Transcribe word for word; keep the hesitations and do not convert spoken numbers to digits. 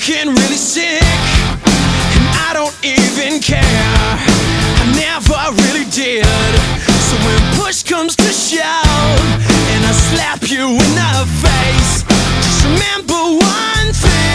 looking really sick, and I don't even care. I never really did. So when push comes to shove, and I slap you in the face,